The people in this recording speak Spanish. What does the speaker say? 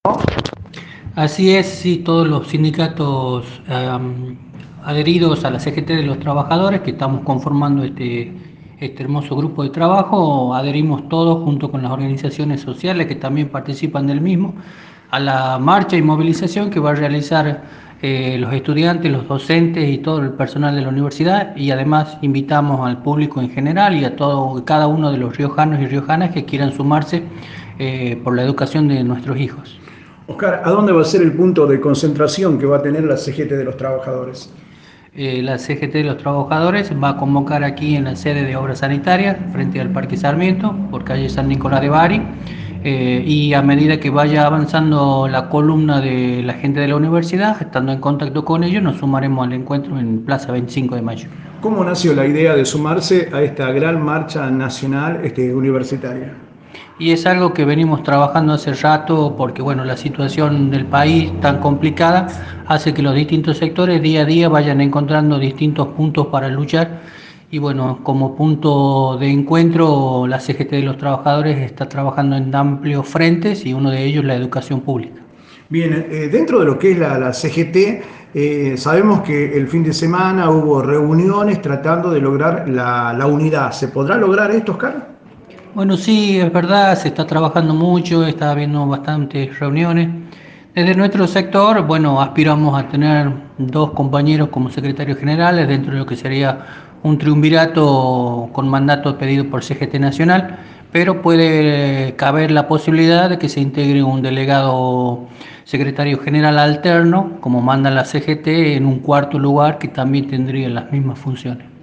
Así es, sí, todos los sindicatos adheridos a la CGT de los trabajadores, que estamos conformando este hermoso grupo de trabajo, adherimos todos junto con las organizaciones sociales que también participan del mismo, a la marcha y movilización que va a realizar los estudiantes, los docentes y todo el personal de la universidad, y además invitamos al público en general y a cada uno de los riojanos y riojanas que quieran sumarse por la educación de nuestros hijos. Oscar, ¿a dónde va a ser el punto de concentración que va a tener la CGT de los trabajadores? La CGT de los Trabajadores va a convocar aquí en la sede de Obras Sanitarias, frente al Parque Sarmiento, por calle San Nicolás de Bari, y a medida que vaya avanzando la columna de la gente de la universidad, estando en contacto con ellos, nos sumaremos al encuentro en Plaza 25 de Mayo. ¿Cómo nació la idea de sumarse a esta gran marcha nacional universitaria? Y es algo que venimos trabajando hace rato porque bueno, la situación del país tan complicada hace que los distintos sectores día a día vayan encontrando distintos puntos para luchar y bueno, como punto de encuentro la CGT de los trabajadores está trabajando en amplios frentes y uno de ellos la educación pública. Bien, dentro de lo que es la CGT, sabemos que el fin de semana hubo reuniones tratando de lograr la unidad. ¿Se podrá lograr esto, Oscar? Bueno, sí, es verdad, se está trabajando mucho, está habiendo bastantes reuniones. Desde nuestro sector, bueno, aspiramos a tener dos compañeros como secretarios generales dentro de lo que sería un triunvirato con mandato pedido por CGT Nacional, pero puede caber la posibilidad de que se integre un delegado secretario general alterno, como manda la CGT, en un cuarto lugar que también tendría las mismas funciones.